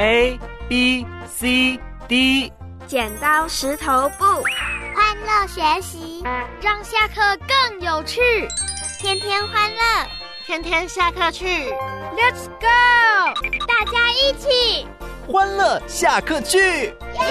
A B C D。 剪刀石头布， 欢乐学习， 让下课更有趣。 天天欢乐， 天天下课去。 Let's go！ 大家一起欢乐下课去！ 耶！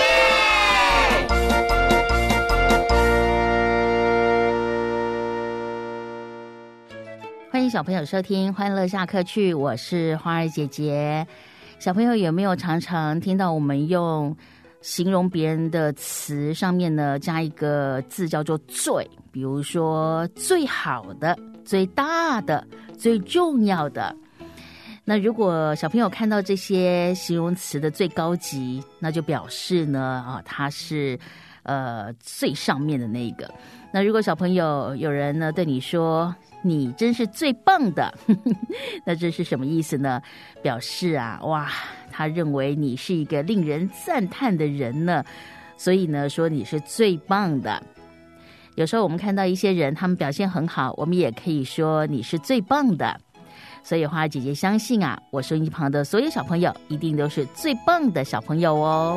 欢迎小朋友收听欢乐下课去，我是花儿姐姐。小朋友有没有常常听到我们用形容别人的词上面呢加一个字叫做最？比如说最好的、最大的、最重要的。那如果小朋友看到这些形容词的最高级，那就表示呢它是最上面的那个。那如果小朋友有人呢对你说你真是最棒的那这是什么意思呢？表示哇，他认为你是一个令人赞叹的人呢，所以呢说你是最棒的。有时候我们看到一些人他们表现很好，我们也可以说你是最棒的。所以花儿姐姐相信我收音机旁的所有小朋友一定都是最棒的小朋友哦。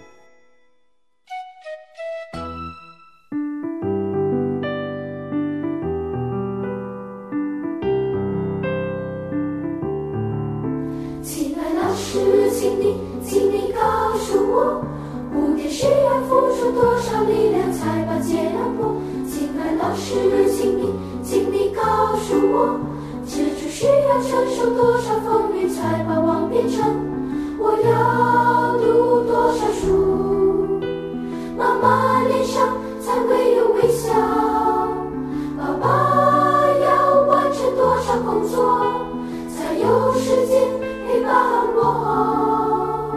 亲爱老师，请你告诉我，蝴蝶需要付出多少力量才把结了果？亲爱老师，请你告诉我，蜘蛛需要承受多少风雨才把网变成？我要读多少书，妈妈脸上才会有微笑？爸爸要完成多少工作才有时间陪伴我？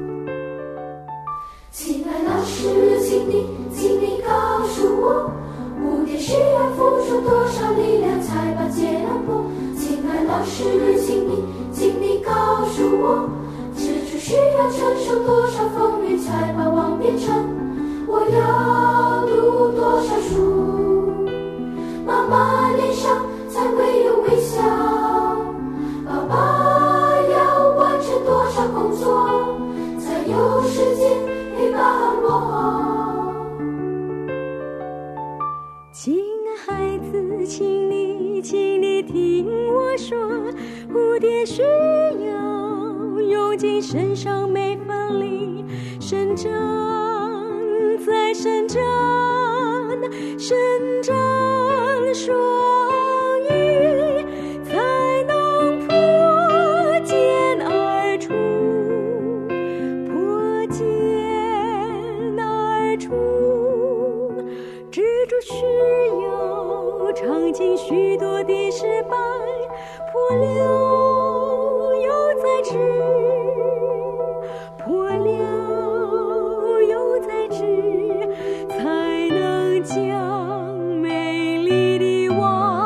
亲爱老师，请你告诉我，蝴蝶需要付出多少力量才把结了果？亲爱老师，请你告诉我，蜘蛛需要承受多少风雨才把网变成？我要读多少书，妈妈脸上才会有微笑？爸爸要完成多少工作才有时间陪伴我？ 亲爱孩子，请你听我说，蝴蝶需要用尽身上每分力，伸展再伸展，伸展双翼，才能破茧而出，破茧而出。蜘蛛需要尝尽许多的失败，破了又再织，破了又再织，才能将美丽的网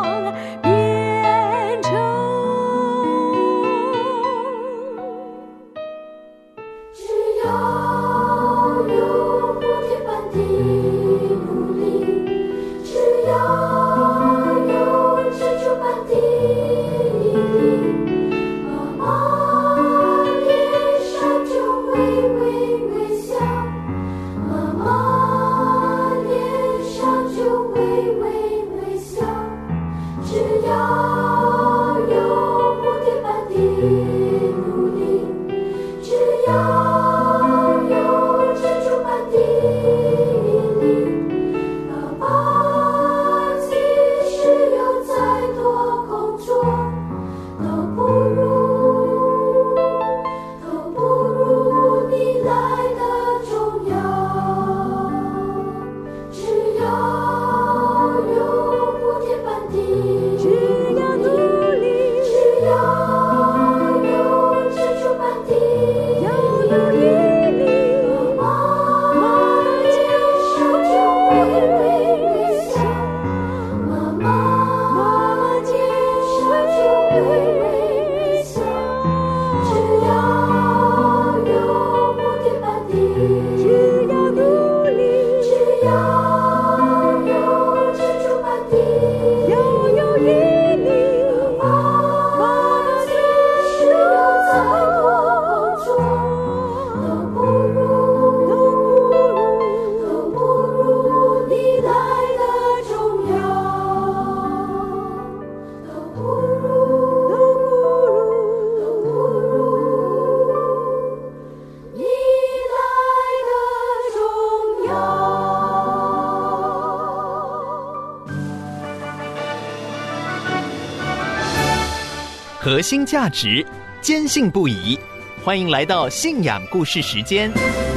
核心价值，坚信不疑。欢迎来到信仰故事时间。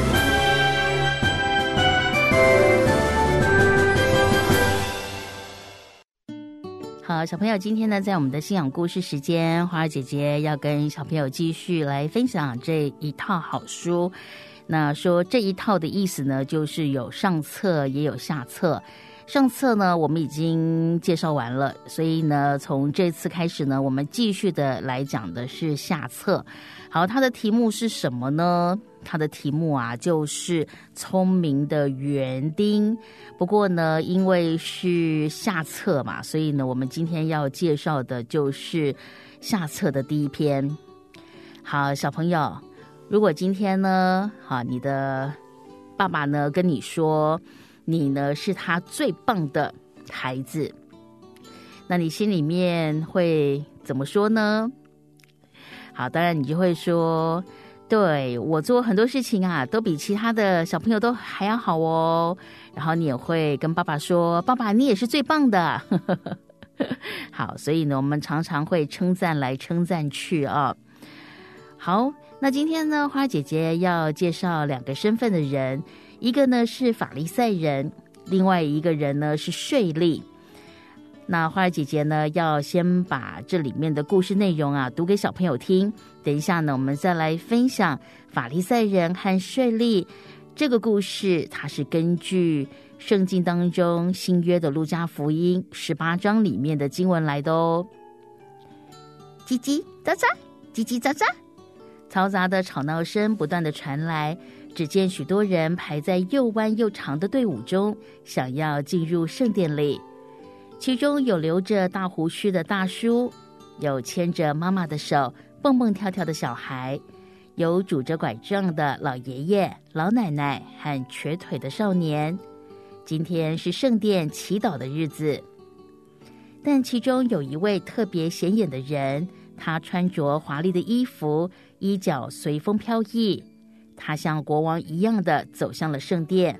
好，小朋友，今天呢，在我们的信仰故事时间，花儿姐姐要跟小朋友继续来分享这一套好书。那说这一套的意思呢，就是有上册也有下册。上册呢，我们已经介绍完了，所以呢，从这次开始呢，我们继续的来讲的是下册。好，它的题目是什么呢？它的题目啊，就是聪明的园丁。不过呢，因为是下册嘛，所以呢，我们今天要介绍的就是下册的第一篇。好，小朋友，如果今天呢，好，你的爸爸呢跟你说，你呢是他最棒的孩子，那你心里面会怎么说呢？好，当然你就会说，对，我做很多事情啊，都比其他的小朋友都还要好哦。然后你也会跟爸爸说，爸爸，你也是最棒的。好，所以呢，我们常常会称赞来称赞去啊。好，那今天呢，花姐姐要介绍2个身份的人，一个呢是法利赛人，另外一个人呢是税吏。那花儿姐姐呢，要先把这里面的故事内容啊读给小朋友听。等一下呢，我们再来分享法利赛人和税吏这个故事，它是根据圣经当中新约的路加福音18章里面的经文来的哦。叽叽喳喳，叽叽喳喳，嘈杂的吵闹声不断的传来，只见许多人排在又弯又长的队伍中，想要进入圣殿里。其中有留着大胡须的大叔，有牵着妈妈的手蹦蹦跳跳的小孩，有拄着拐杖的老爷爷、老奶奶和瘸腿的少年。今天是圣殿祈祷的日子，但其中有一位特别显眼的人，他穿着华丽的衣服，衣角随风飘逸，他像国王一样的走向了圣殿。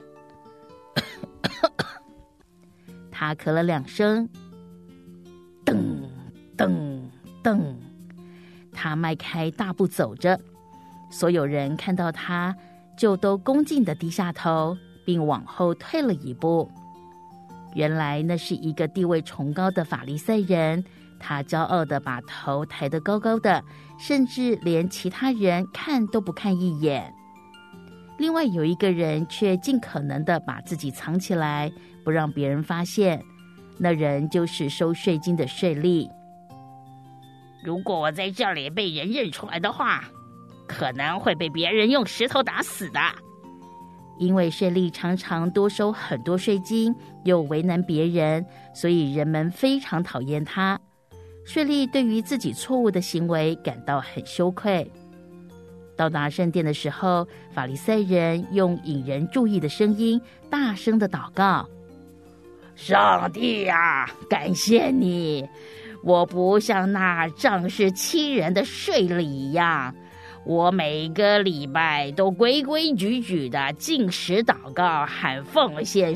他咳了2声，噔噔噔，他迈开大步走着，所有人看到他就都恭敬地低下头，并往后退了一步。原来那是一个地位崇高的法利赛人，他骄傲地把头抬得高高的，甚至连其他人看都不看一眼。另外有一个人却尽可能地把自己藏起来，不让别人发现，那人就是收税金的税吏。 如果我在这里被人认出来的话，可能会被别人用石头打死的。 因为税吏常常多收很多税金，又为难别人，所以人们非常讨厌他。税吏对于自己错误的行为感到很羞愧。到达圣殿的时候，法利赛人用引人注意的声音大声地祷告： 上帝啊，感谢你，我不像那仗势欺人的税吏一样，我每个礼拜都规规矩矩的禁食祷告和奉献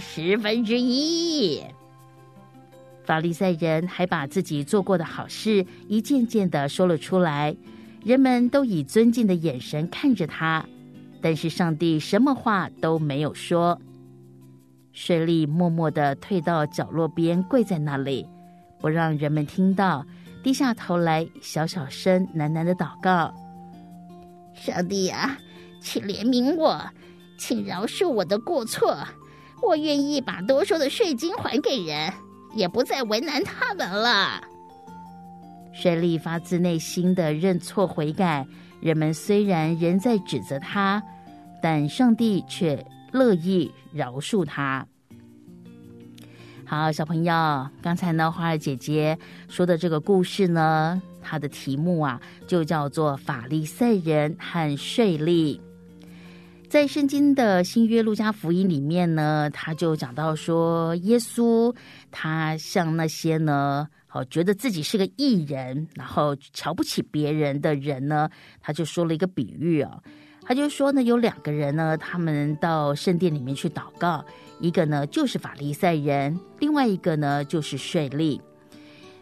1/10。 法利赛人还把自己做过的好事一件件的说了出来，人们都以尊敬的眼神看着他，但是上帝什么话都没有说。税吏默默地退到角落边，跪在那里，不让人们听到，低下头来，小小声喃喃地祷告： 上帝啊，请怜悯我，请饶恕我的过错，我愿意把多收的税金还给人，也不再为难他们了。 税吏发自内心的认错悔改，人们虽然仍在指责他，但上帝却乐意饶恕他。好，小朋友，刚才呢，花儿姐姐说的这个故事呢，它的题目啊，就叫做法利赛人和税吏。在圣经的新约路加福音里面呢，他就讲到说，耶稣他像那些呢觉得自己是个义人，然后瞧不起别人的人呢，他就说了一个比喻啊，他就说呢，有2个人呢，他们到圣殿里面去祷告，一个呢就是法利赛人，另外一个呢就是税吏。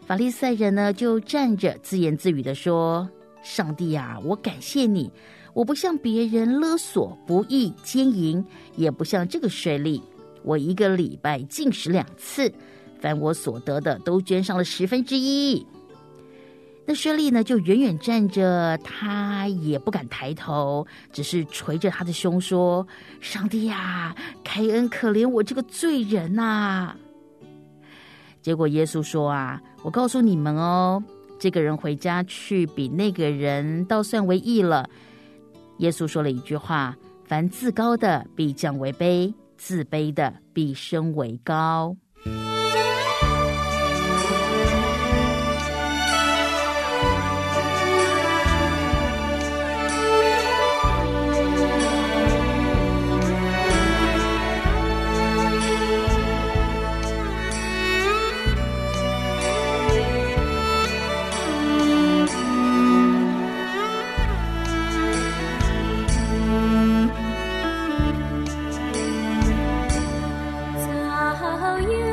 法利赛人呢就站着自言自语地说，上帝啊，我感谢你，我不像别人勒索不义奸淫，也不像这个税吏，我1个礼拜禁食2次，凡我所得的都捐上了1/10。那税吏呢就远远站着，他也不敢抬头，只是捶着他的胸说，上帝啊，开恩可怜我这个罪人啊。结果耶稣说啊，我告诉你们哦，这个人回家去比那个人倒算为义了。耶稣说了一句话，凡自高的必降为卑，自卑的必升为高。 早有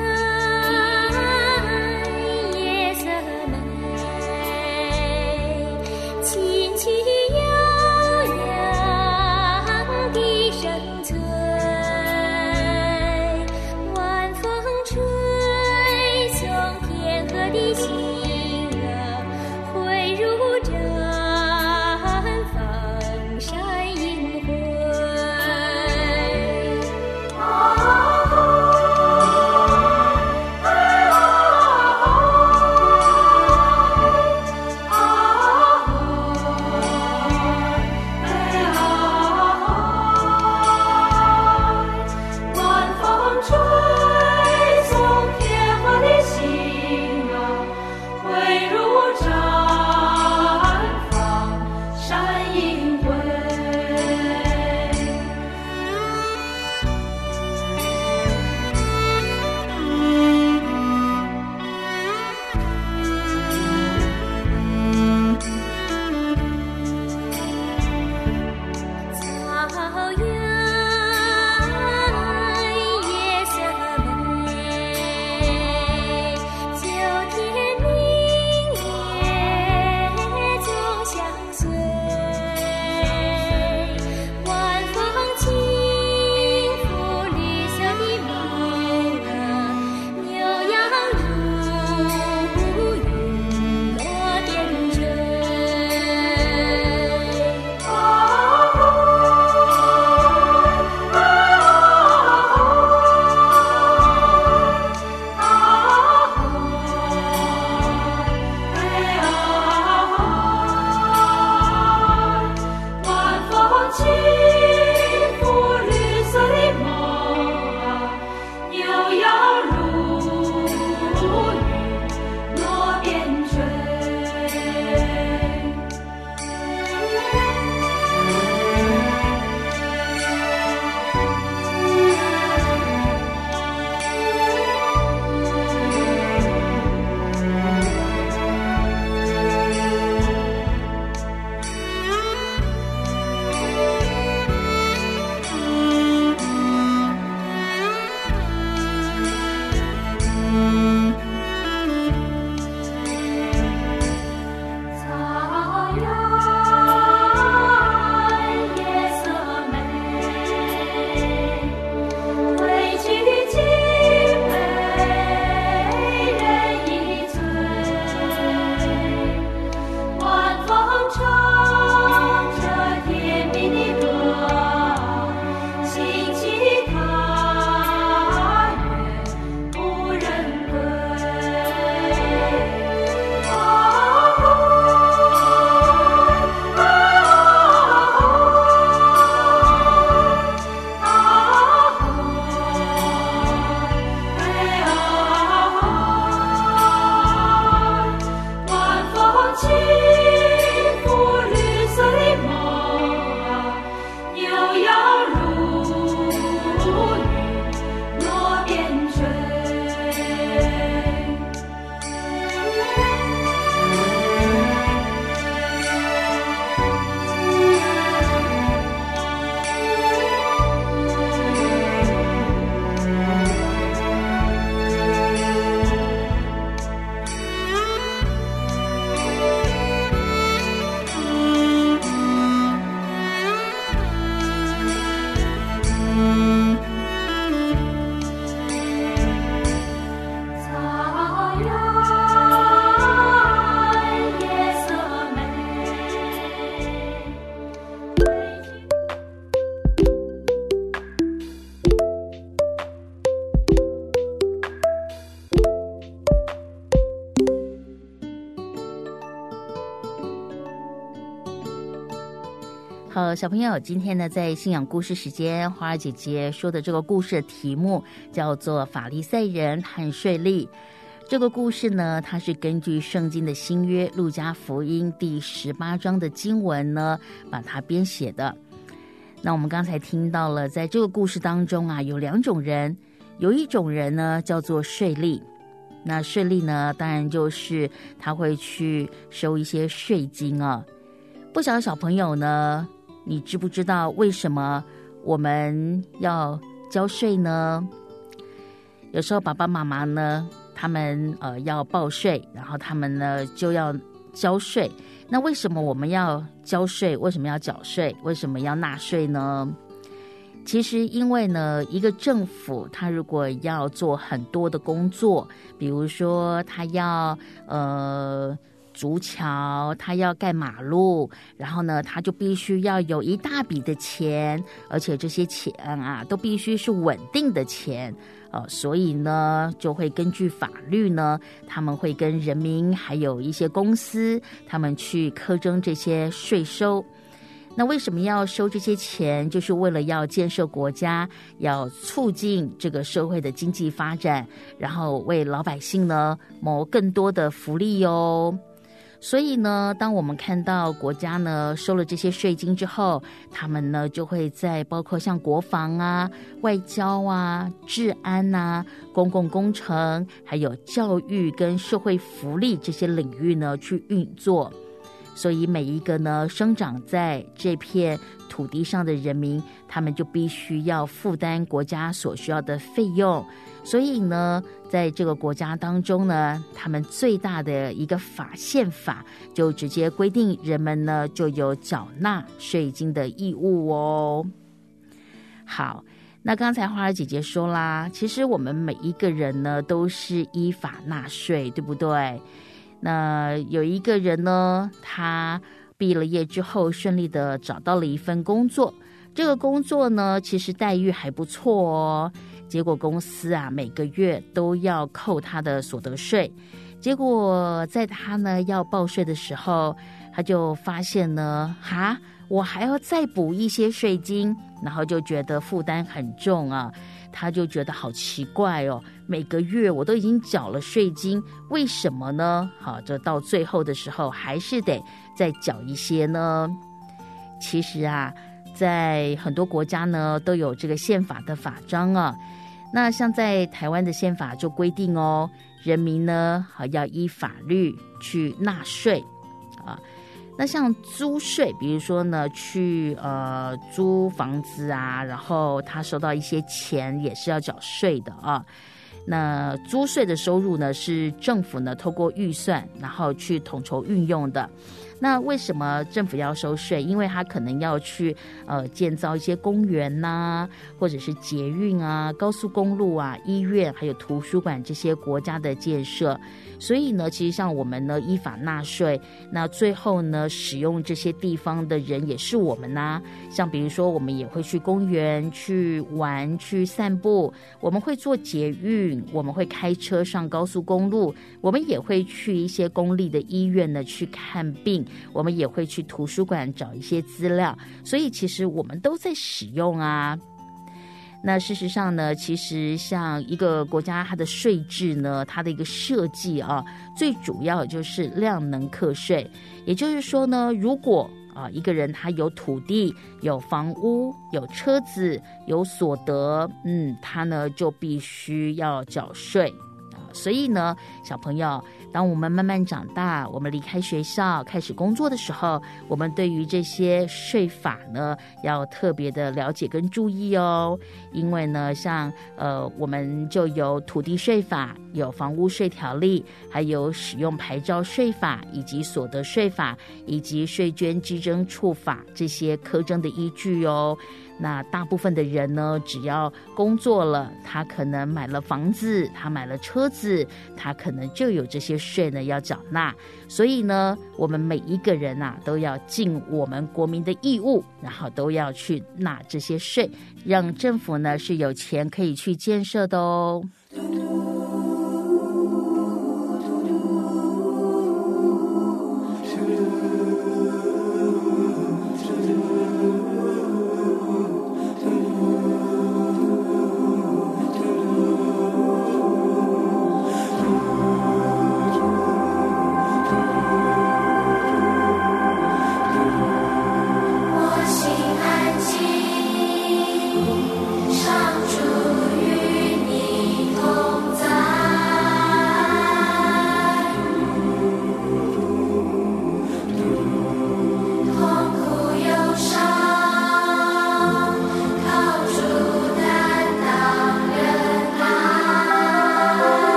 好，小朋友，今天呢，在信仰故事时间，花儿姐姐说的这个故事的题目叫做《法利赛人和税吏》。这个故事呢，它是根据圣经的新约路加福音第18章的经文呢，把它编写的。那我们刚才听到了，在这个故事当中啊，有2种人，有一种人呢叫做税吏。那税吏呢，当然就是他会去收一些税金啊。不晓得小朋友呢，你知不知道为什么我们要交税呢？有时候爸爸妈妈呢，他们要报税，然后他们呢就要交税。那为什么我们要交税？为什么要缴税？为什么要纳税呢？其实因为呢，一个政府他如果要做很多的工作，比如说他要筑桥，他要盖马路，然后呢他就必须要有一大笔的钱，而且这些钱啊都必须是稳定的钱，所以呢就会根据法律呢，他们会跟人民还有一些公司，他们去课征这些税收。那为什么要收这些钱？就是为了要建设国家，要促进这个社会的经济发展，然后为老百姓呢谋更多的福利哦。所以呢，当我们看到国家呢收了这些税金之后，他们呢就会在包括像国防啊、外交啊、治安啊、公共工程，还有教育跟社会福利这些领域呢去运作。所以每一个呢生长在这片土地上的人民，他们就必须要负担国家所需要的费用。所以呢，在这个国家当中呢，他们最大的一个宪法就直接规定人们呢就有缴纳税金的义务哦。好，那刚才花儿姐姐说啦，其实我们每一个人呢都是依法纳税，对不对？那有一个人呢，他毕了业之后顺利的找到了一份工作，这个工作呢其实待遇还不错哦。结果公司啊每个月都要扣他的所得税，结果在他呢要报税的时候，他就发现呢，我还要再补一些税金，然后就觉得负担很重啊。他就觉得好奇怪哦，每个月我都已经缴了税金，为什么呢？好，这到最后的时候还是得再缴一些呢。其实啊，在很多国家呢都有这个宪法的法章啊。那像在台湾的宪法就规定哦，人民呢要依法律去纳税啊。那像租税，比如说呢，去租房子啊，然后他收到一些钱也是要缴税的啊。那租税的收入呢，是政府呢透过预算，然后去统筹运用的。那为什么政府要收税？因为他可能要去建造一些公园呐，或者是捷运啊、高速公路啊、医院还有图书馆这些国家的建设。所以呢，其实像我们呢依法纳税，那最后呢使用这些地方的人也是我们呐。像比如说我们也会去公园去玩去散步，我们会坐捷运，我们会开车上高速公路，我们也会去一些公立的医院呢去看病，我们也会去图书馆找一些资料，所以其实我们都在使用啊。那事实上呢，其实像一个国家它的税制呢，它的一个设计啊，最主要就是量能课税。也就是说呢，如果一个人他有土地、有房屋、有车子、有所得，他呢就必须要缴税。所以呢，小朋友，当我们慢慢长大，我们离开学校开始工作的时候，我们对于这些税法呢要特别的了解跟注意哦。因为呢，像我们就有土地税法、有房屋税条例，还有使用牌照税法，以及所得税法，以及税捐稽征处法这些课征的依据哦。那大部分的人呢，只要工作了，他可能买了房子，他买了车子，他可能就有这些税呢要缴纳。所以呢，我们每一个人啊，都要尽我们国民的义务，然后都要去纳这些税，让政府呢是有钱可以去建设的哦。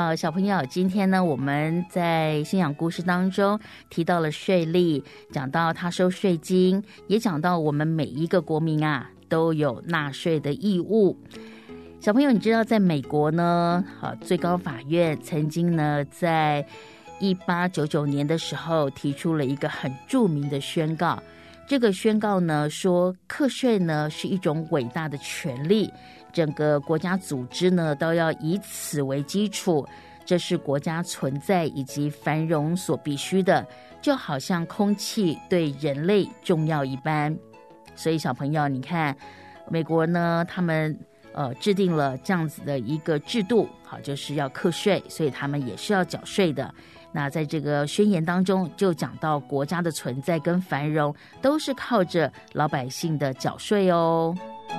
好，小朋友，今天呢，我们在信仰故事当中提到了税吏，讲到他收税金，也讲到我们每一个国民啊都有纳税的义务。小朋友，你知道在美国呢，最高法院曾经呢在1899年的时候提出了一个很著名的宣告。这个宣告呢说，课税呢是一种伟大的权利，整个国家组织呢都要以此为基础，这是国家存在以及繁荣所必须的，就好像空气对人类重要一般。所以小朋友，你看美国呢，他们制定了这样子的一个制度，好，就是要课税，所以他们也是要缴税的。那在这个宣言当中就讲到，国家的存在跟繁荣都是靠着老百姓的缴税哦。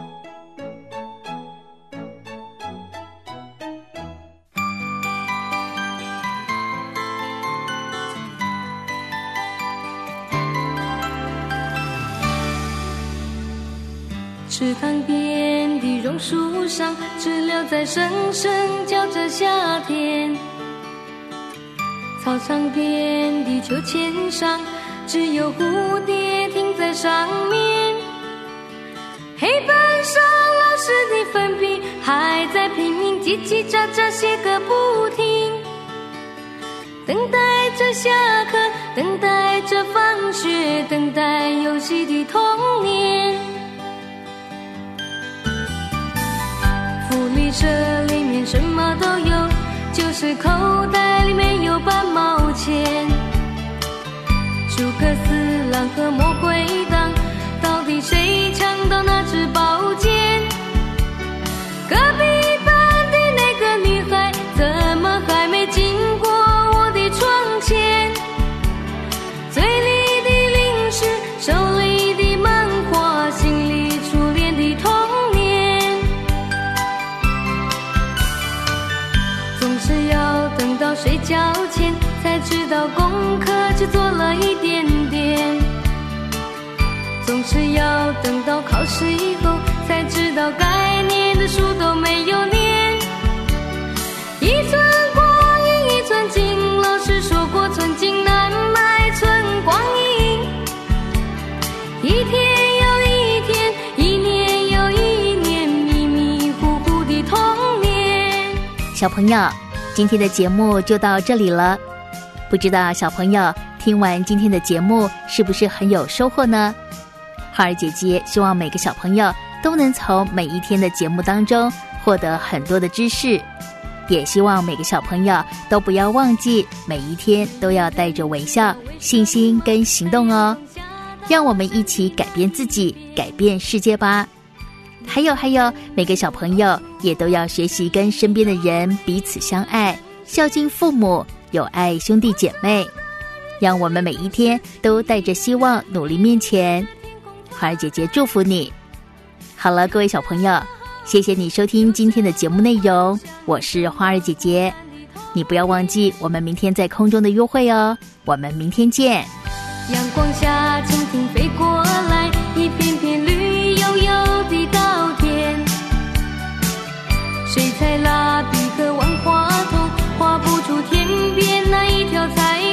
池塘边的榕树上，知了在声声叫着夏天。操场边的秋千上，只有蝴蝶停在上面。黑板上老师的粉笔还在拼命叽叽喳喳写个不停，等待着下课，等待着放学，等待游戏的童年。福利社里面什么都有，就是口袋里面有半毛钱。诸葛四郎和魔鬼党，到底谁抢到那支宝剑？隔壁班的那个女孩，怎么还没经过我的窗前？嘴里的零食，手里的漫画，心里初恋的童年。总是要等到睡觉前才知道功课只做了一点点，总是要等到考试以后才知道该念的书都没有念。一寸光阴一寸金，老师说过寸金难买寸光阴。一天又一天，一年又一年，迷迷糊糊的童年。 小朋友，今天的节目就到这里了，不知道小朋友听完今天的节目是不是很有收获呢？花儿姐姐希望每个小朋友都能从每一天的节目当中获得很多的知识，也希望每个小朋友都不要忘记每一天都要带着微笑、信心跟行动哦。让我们一起改变自己，改变世界吧。还有，每个小朋友也都要学习跟身边的人彼此相爱，孝敬父母，友爱兄弟姐妹。让我们每一天都带着希望努力面前。花儿姐姐祝福你。好了，各位小朋友，谢谢你收听今天的节目内容，我是花儿姐姐。你不要忘记我们明天在空中的约会哦，我们明天见。 阳光下蜻蜓飞过来，一片片绿油油的稻田。水彩蜡笔和万花筒画不出天边那一条彩